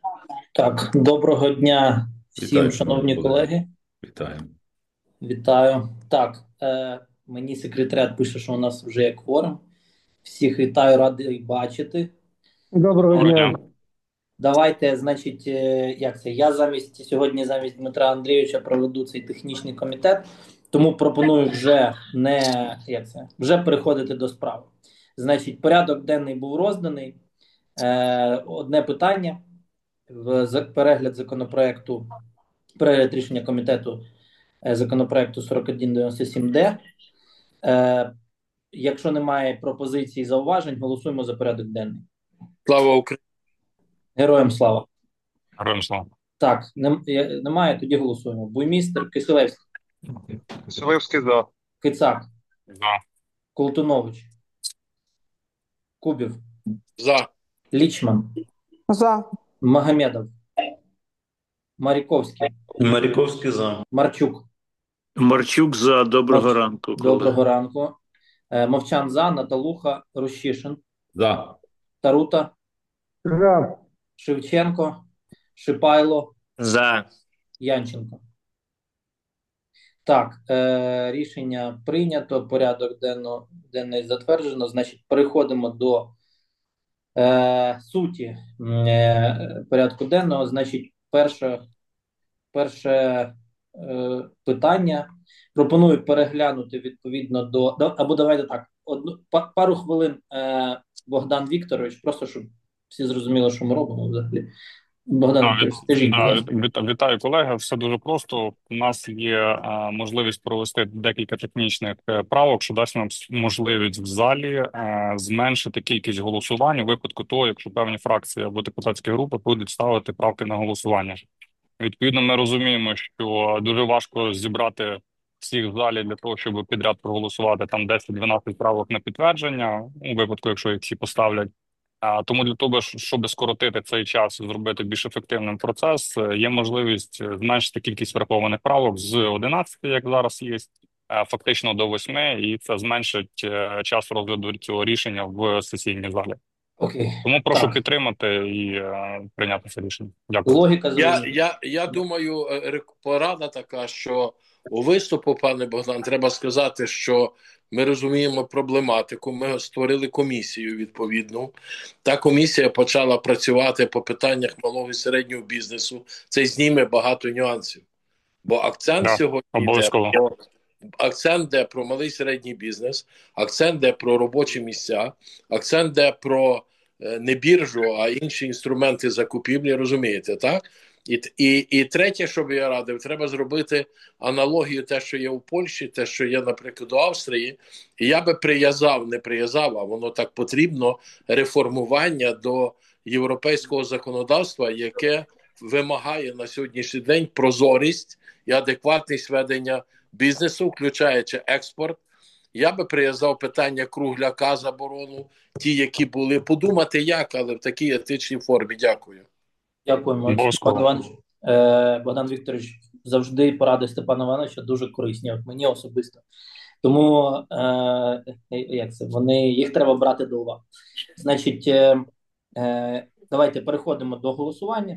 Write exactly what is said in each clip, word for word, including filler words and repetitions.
Так, доброго дня всім, Вітаю, шановні шановні колеги. колеги. Вітаю. Вітаю. Так, е, мені секретаріат пише, що у нас вже є кворум. Всіх вітаю, радий бачити. Доброго Доброго дня. дня. Давайте, значить, е, як це? Я замість сьогодні, замість Дмитра Андрійовича, проведу цей технічний комітет, тому пропоную вже не як це, вже переходити до справи. Значить, порядок денний був розданий. Е, Одне питання в за- перегляд законопроекту, перегляд рішення комітету е, законопроекту сорок один дев'яносто сім д. Е, Якщо немає пропозицій і зауважень, голосуємо за порядок денний. Слава Україні. Героям слава. Героям слава. Так, нем- е, немає, тоді голосуємо. Буймістер, Киселевський, Селевський за. Кицак, За. Колтунович, Кубів, За. Лічман, За. Магомедов, Маріковський, Маріковський за. Марчук. Марчук за. Доброго Мовч... ранку, колеги. Доброго ранку. Е, Мовчан за, Наталуха, Рущишин, За. Тарута, За. Шевченко, Шипайло, За. Янченко. Так, е, рішення прийнято, порядок денно, денний затверджено. Значить, переходимо до е, суті е, порядку денного. Значить, перше, перше е, питання. Пропоную переглянути відповідно до, до або давайте так, одну па- пару хвилин е, Богдан Вікторович, просто щоб всі зрозуміли, що ми робимо взагалі. Богдан Да, Вікторович, від, скажіть, будь да, від, ласка. від- вітаю, колеги. Все дуже просто. У нас є е, можливість провести декілька технічних е, правок, що дасть нам с- можливість в залі е, зменшити кількість голосувань у випадку того, якщо певні фракції або депутатські групи будуть ставити правки на голосування. Відповідно, ми розуміємо, що дуже важко зібрати всіх в залі для того, щоб підряд проголосувати там десять-дванадцять правок на підтвердження, у випадку, якщо їх всі поставлять. А тому для того, щ- щоб скоротити цей час і зробити більш ефективним процес, е, є можливість е, зменшити кількість врахованих правок з одинадцяти, як зараз є, е, фактично до восьми, і це зменшить е, час розгляду цього рішення в сесійній залі. Окей, Тому прошу так, підтримати і е, прийняти це рішення. Дякую. логіка Я, зрозуміла. я, я думаю, е, рек- порада така, що у виступу, пане Богдан, треба сказати, що ми розуміємо проблематику. Ми створили комісію відповідну. Та комісія почала працювати по питаннях малого і середнього бізнесу. Це зніме багато нюансів. Бо акцент Да, сьогодні йде обов'язково. про акцент де про малий і середній бізнес, акцент де про робочі місця, акцент де про е, не біржу, а інші інструменти закупівлі, розумієте, так? І, і, і третє, що би я радив, треба зробити аналогію те, що є у Польщі, те, що є, наприклад, у Австрії. І я би прив'язав, не прив'язав, а воно так потрібно, реформування до європейського законодавства, яке вимагає на сьогоднішній день прозорість і адекватність ведення бізнесу, включаючи експорт. Я би прив'язав питання кругляка, заборону, ті, які були, подумати як, але в такій етичній формі. Дякую. Дякуємо, Степан Обов'язково. Іванович. Е, Богдан Вікторович, завжди поради Степана Івановича дуже корисні, от мені особисто. Тому е, як це, вони, їх треба брати до уваги. Значить, е, е, давайте переходимо до голосування.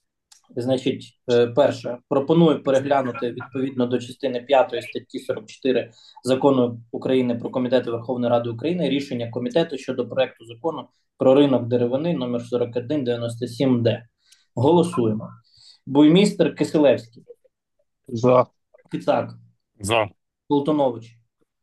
Значить, е, перше, пропоную переглянути відповідно до частини п'ятої статті сорок чотири Закону України про комітети Верховної Ради України рішення комітету щодо проекту закону про ринок деревини номер сорок один дев'яносто сім д. Голосуємо. Буймістер Киселевський, За. Кицак, За. Колтунович,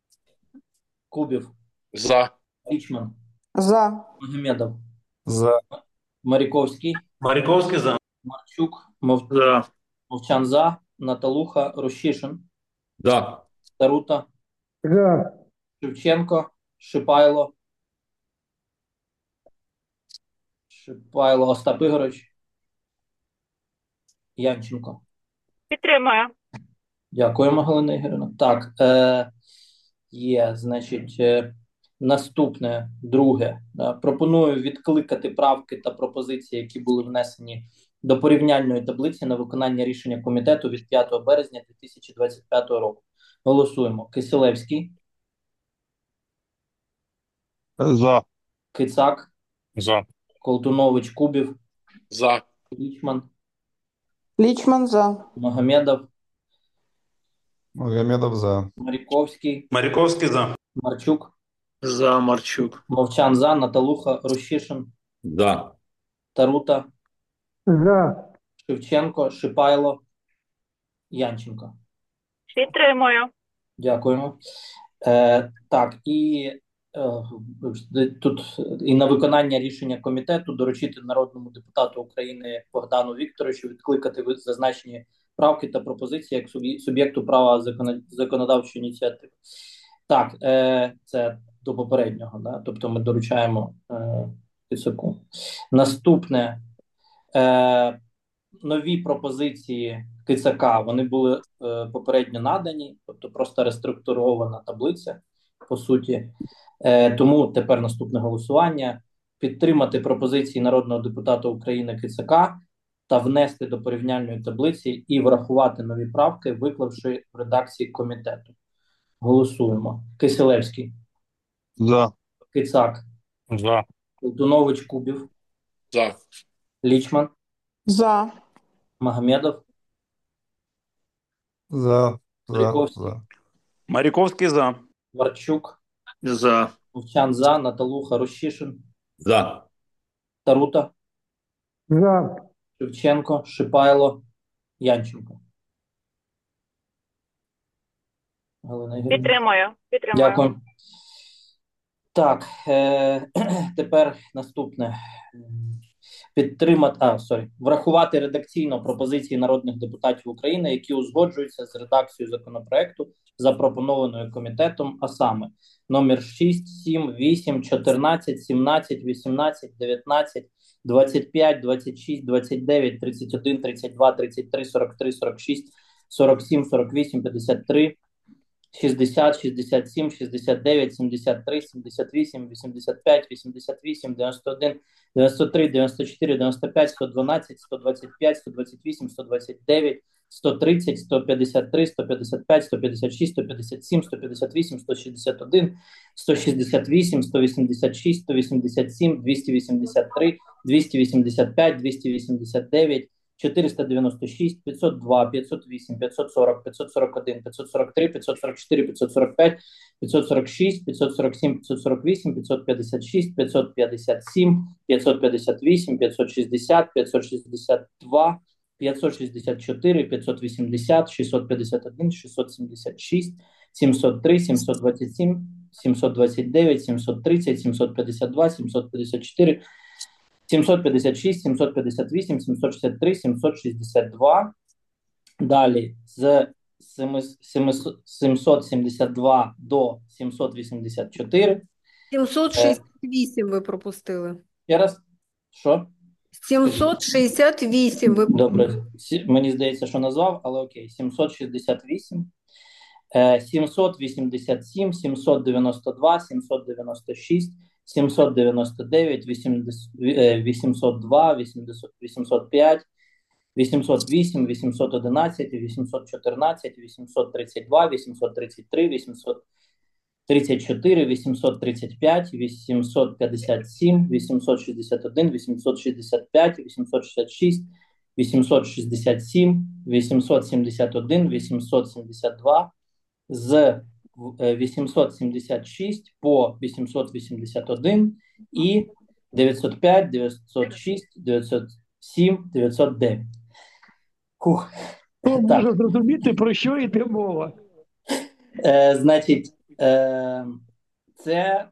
Кубів, За. Лічман, За. Магомедов, За. Маріковський, Маріковський за. Марчук, Мов... За. Мовчан за, Наталуха, Рущишин, За. Тарута, За. Шевченко, Шипайло, Шипайло, Остап Ігорович, Янченко. Підтримую. Дякуємо, Галина Ігорівна. Так, е, є, значить, е, наступне, друге. Да, пропоную відкликати правки та пропозиції, які були внесені до порівняльної таблиці на виконання рішення комітету від п'ятого березня дві тисячі двадцять п'ятого року. Голосуємо. Киселевський, За. Кицак, За. Колтунович, Кубів, За. Лічман, Лічман за. Магомедов, Магомедов за. Маріковський, Маріковський за. Марчук, За Марчук. Мовчан за, Наталуха, Рущишин, За. Тарута, За. Шевченко, Шипайло, Янченко. Підтримую. Дякуємо. Е, так, і е, тут і на виконання рішення комітету доручити народному депутату України Богдану Вікторовичу відкликати ви- зазначені правки та пропозиції як суб'є- суб'єкту права законо- законодавчої ініціативи. Так, е, це до попереднього, да? Тобто ми доручаємо е, Кицаку. Наступне. Е, Нові пропозиції Кицака, вони були е, попередньо надані, тобто просто реструктурована таблиця, по суті. Е, тому тепер наступне голосування. Підтримати пропозиції народного депутата України Кицака та внести до порівняльної таблиці і врахувати нові правки, виклавши в редакції комітету. Голосуємо. Киселевський, За. Кицак, За. Колтунович, Кубів, За. Лічман, За. Магомедов, За. За. Маріковський, За. Маріковський за. Варчук, За. Мовчан за, Наталуха, Рощишин, За. Тарута, За. Шевченко, Шипайло, Янченко. Галина Ігорівна. Підтримую. Підтримую. Дякую. Так, е- тепер наступне. Підтримати, а, сорі, врахувати редакційно пропозиції народних депутатів України, які узгоджуються з редакцією законопроекту, запропонованою комітетом, а саме номер шість, сім, вісім, чотирнадцять, сімнадцять, вісімнадцять, дев'ятнадцять, двадцять п'ять, двадцять шість, двадцять дев'ять, тридцять один, тридцять два, тридцять три, сорок три, сорок шість, сорок сім, сорок вісім, п'ятдесят три, шістдесят, шістдесят сім, шістдесят дев'ять, сімдесят три, сімдесят вісім, вісімдесят п'ять, вісімдесят вісім, дев'яносто один, дев'яносто три, дев'яносто чотири, дев'яносто п'ять, сто дванадцять, сто двадцять п'ять, сто двадцять вісім, сто двадцять дев'ять, сто тридцять, сто п'ятдесят три, сто п'ятдесят п'ять, сто п'ятдесят шість, сто п'ятдесят сім, сто п'ятдесят вісім, сто шістдесят один, сто шістдесят вісім, сто вісімдесят шість, сто вісімдесят сім, двісті вісімдесят три, двісті вісімдесят п'ять, двісті вісімдесят дев'ять, чотириста дев'яносто шість, п'ятсот два, п'ятсот вісім, п'ятсот сорок, п'ятсот сорок один, п'ятсот сорок три, п'ятсот сорок чотири, п'ятсот сорок п'ять, п'ятсот сорок шість, п'ятсот сорок сім, п'ятсот сорок вісім, п'ятсот п'ятдесят шість, п'ятсот п'ятдесят сім, п'ятсот п'ятдесят вісім, п'ятсот шістдесят, п'ятсот шістдесят два, п'ятсот шістдесят чотири, п'ятсот вісімдесят, шістсот п'ятдесят один, шістсот сімдесят шість, сімсот три, сімсот двадцять сім, сімсот двадцять дев'ять, сімсот тридцять, сімсот п'ятдесят два, сімсот п'ятдесят чотири, сімсот п'ятдесят шість, сімсот п'ятдесят вісім, сімсот шістдесят три, сімсот шістдесят два. Далі з сімсот сімдесят два до сімсот вісімдесят чотири. сімсот шістдесят вісім ви пропустили. Ще раз. Що? сімсот шістдесят вісім ви пропустили. Добре. Сі- Мені здається, що назвав, але окей. сімсот шістдесят вісім, е, сімсот вісімдесят сім, сімсот дев'яносто два, сімсот дев'яносто шість, сімсот дев'яносто дев'ять, вісімдесят, е, вісімсот два, вісімдесят, вісімсот п'ять, вісімсот вісім, вісімсот одинадцять, вісімсот чотирнадцять, вісімсот тридцять два, вісімсот тридцять три, вісімсот тридцять чотири, вісімсот тридцять п'ять, вісімсот п'ятдесят сім, вісімсот шістдесят один, вісімсот шістдесят п'ять, вісімсот шістдесят шість, вісімсот шістдесят сім, вісімсот сімдесят один, вісімсот сімдесят два, з е, вісімсот сімдесят шість по вісімсот вісімдесят один і дев'ятсот п'ять, дев'ятсот шість, дев'ятсот сім, дев'ятсот дев'ять. Хух. Можу Так, зрозуміти, про що йде мова. е, значить, е, це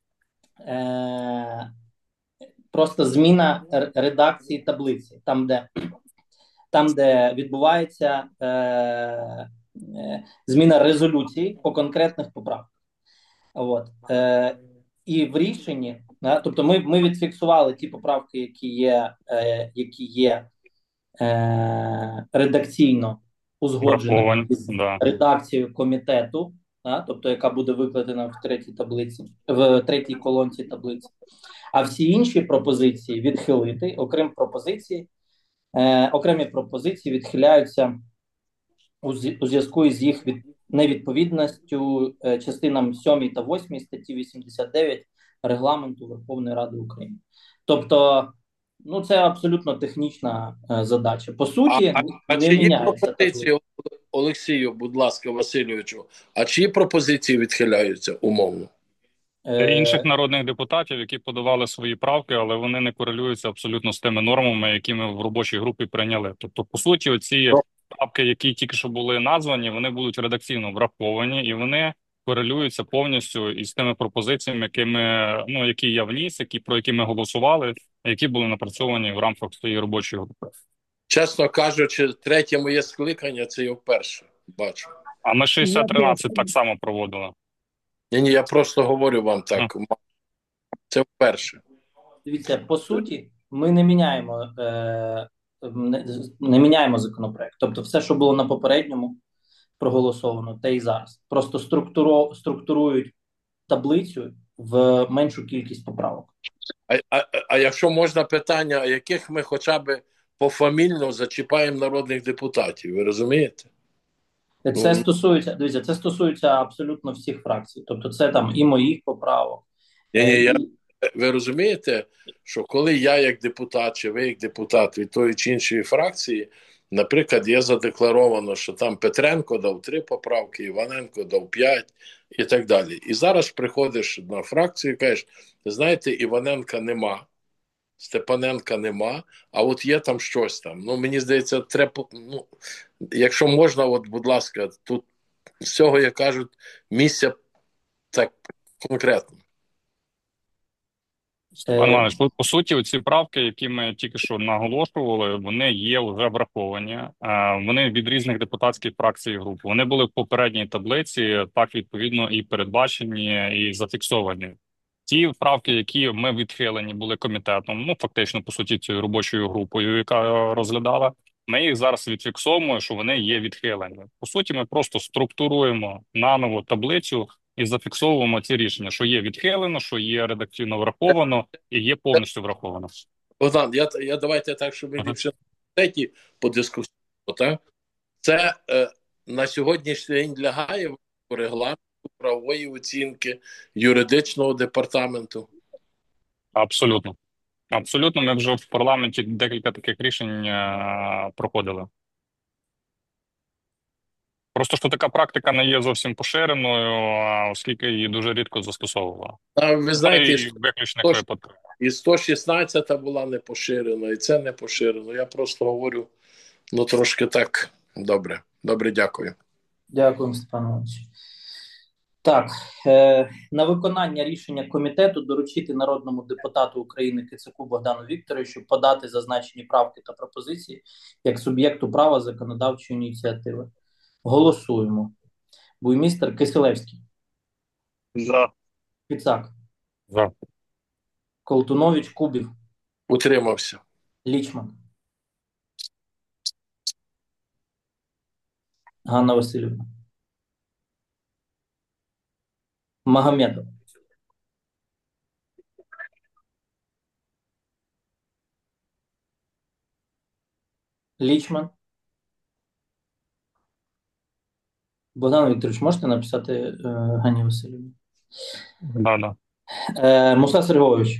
е, просто зміна р- редакції таблиці, там, де, там, де відбувається е, е, зміна резолюції по конкретних поправках. От. Е, і в рішенні, да, тобто ми, ми відфіксували ті поправки, які є, е, які є е, редакційно узгодженими Враховані. з Да. редакцією комітету, да, тобто яка буде викладена в третій таблиці, в третій колонці таблиці. А всі інші пропозиції відхилити, окрім пропозиції, е, окремі пропозиції відхиляються у, зв- у зв'язку із їх від, невідповідністю е, частинам сьомій та восьмій статті вісімдесят дев'ять Регламенту Верховної Ради України. Тобто Ну, це абсолютно технічна е, задача. По А, суті, а, а не чи є міняється пропозиції, Олексію, будь ласка, Васильовичу, а чиї пропозиції відхиляються умовно? Інших Е, народних депутатів, які подавали свої правки, але вони не корелюються абсолютно з тими нормами, які ми в робочій групі прийняли. Тобто, по суті, оці правки, які тільки що були названі, вони будуть редакційно враховані і вони корелюються повністю із тими пропозиціями, якими ну які я вніс, які про які ми голосували, які були напрацьовані в рамках цієї робочої групи. Чесно кажучи, третє моє скликання це я вперше бачу. А ми шістдесят тринадцять так само проводили. Ні, ні, я просто говорю вам так. Це вперше. Дивіться, по суті, ми не міняємо, е, не, не міняємо законопроект. Тобто, все, що було на попередньому проголосовано, те і зараз. Просто структуру, структурують таблицю в меншу кількість поправок. А, а, а якщо можна питання, а яких ми хоча б пофамільно зачіпаємо народних депутатів, ви розумієте? Це Ну, стосується, дивіться, це стосується абсолютно всіх фракцій. Тобто, це там і моїх поправок. ні, ні, е, я, і... ви розумієте, що коли я як депутат, чи ви як депутат від тої чи іншої фракції, наприклад, є задекларовано, що там Петренко дав три поправки, Іваненко дав п'ять і так далі. І зараз приходиш на фракцію і кажеш, знаєте, Іваненка нема, Степаненка нема, а от є там щось там. Ну, мені здається, треба, ну, якщо можна, от, будь ласка, тут з цього, як кажуть, місця так конкретно. Пане Іванович, по, по суті, ці правки, які ми тільки що наголошували, вони є вже враховані. Е, Вони від різних депутатських фракцій і груп. Вони були в попередній таблиці, так відповідно і передбачені, і зафіксовані. Ті правки, які ми відхилені були комітетом, ну фактично, по суті, цією робочою групою, яка розглядала, ми їх зараз відфіксовуємо, що вони є відхилені. По суті, ми просто структуруємо наново таблицю і зафіксовуємо ці рішення, що є відхилено, що є редакційно враховано і є повністю враховано. Богдан, я, я давайте так, щоб ми Ага. ліпше на комітеті подискусуємо. Так? Це е, на сьогоднішній день лягає в регламенту правової оцінки юридичного департаменту. Абсолютно. Абсолютно, ми вже в парламенті декілька таких рішень е, проходили. Просто що така практика не є зовсім поширеною, а оскільки її дуже рідко застосовували. А ви знаєте, І що в виключних тож- випадках. і сто шістнадцята була не поширена, і це не поширено. Я просто говорю, ну трошки так. Добре. Добре, дякую. Дякую, Степан Іванович. Так, е, на виконання рішення комітету доручити народному депутату України Кицаку Богдану Вікторовичу подати зазначені правки та пропозиції як суб'єкту права законодавчої ініціативи. Голосуємо. Буймістер Кисилевський. За. Кицак. За. Колтунович Кубів. Утримався. Лічман. Ганна Васильівна. Магомедов. Лічман. Богдан Вікторович, можете написати е, Ганні Васильівні? Да, да. Е, Муса Сергійович.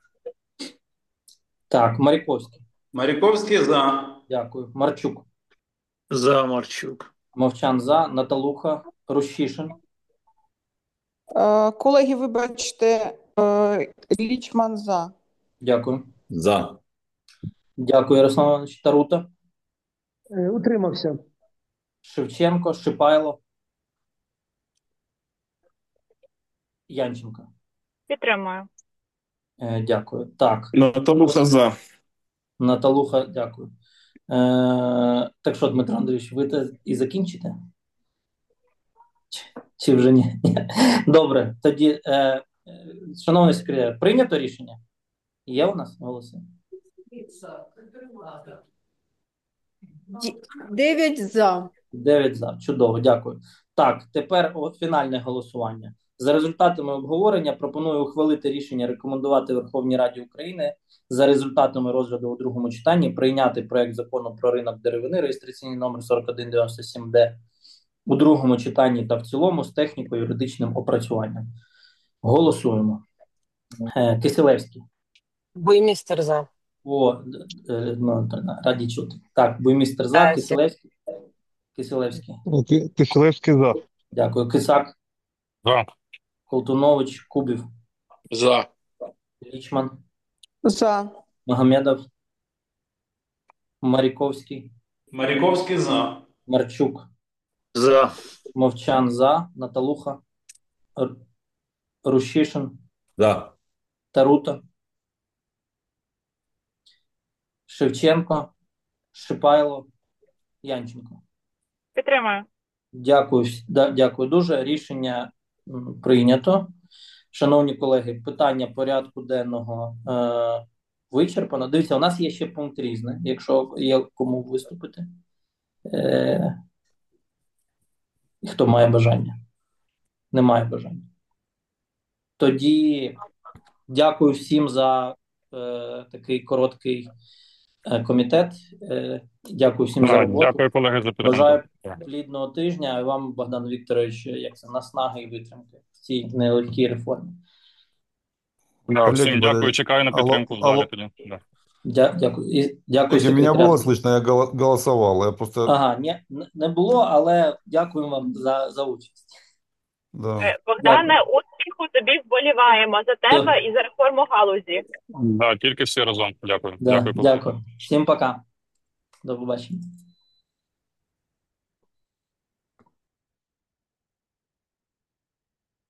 Так, Маріковський. Маріковський за. Дякую. Марчук. За Марчук. Мовчан за. Наталуха. Рущишин. Е, Колеги, вибачте, е, Лічман за. Дякую. За. Дякую, Ярослав Іванович. Тарута. Е, Утримався. Шевченко. Шипайло. Янченко. Підтримую. Е, дякую. Так, Наталуха за. Наталуха, дякую. Е, так що, Дмитро Андрійович, ви те і закінчите? Чи, чи вже ні? Добре, тоді, е, е, шановний секретар, прийнято рішення? Є у нас голоси? Дев'ять за. Дев'ять за. Чудово, дякую. Так, тепер о, фінальне голосування. За результатами обговорення пропоную ухвалити рішення рекомендувати Верховній Раді України за результатами розгляду у другому читанні прийняти проект закону про ринок деревини реєстраційний номер сорок один дев'яносто сім д у другому читанні та в цілому з техніко-юридичним опрацюванням. Голосуємо. Е, Кисилевський. Буймістер за. О, д- е, Людмила Анатоліївна, раді чути. Так, буймістер за, Кисилевський. Кисилевський. Ки- Киселевський за. Дякую. Кисак, За. Колтунович, Кубів, За. Лічман, За. Магомедов, Маріковський, Маріковський за. Марчук, За. Мовчан за, Наталуха, Р- Рущишин, За. Тарута, Шевченко, Шипайло, Янченко. Підтримую. Дякую, вс- да, дякую дуже. Рішення м, прийнято. Шановні колеги, питання порядку денного е, вичерпано. Дивіться, у нас є ще пункт різне, якщо є кому виступити. Е, і хто має бажання? Немає бажання. Тоді дякую всім за е, такий короткий е, комітет. Е, дякую всім за Да, роботу. Дякую, колеги, за підтримку. Бажаю плідного тижня, а вам, Богдан Вікторович, як це, наснаги і витримки в цій нелегкій реформі. Да, Коллеги, всім дякую, подожди. чекаю на Алло, підтримку в алло. залі тоді. Да. Дя, дякую. І дякую Коллеги, меня было секретарю. слышно, я голо- голосовал. Я просто, Ага, ні, н- не було, але дякую вам за, за участь. да. Е, Богдане, успіху тобі, вболіваємо за тебе і за реформу галузі. Да, тільки всі разом. Дякую. Да, Дякую, колеги. дякую. Всім пока. До побачення.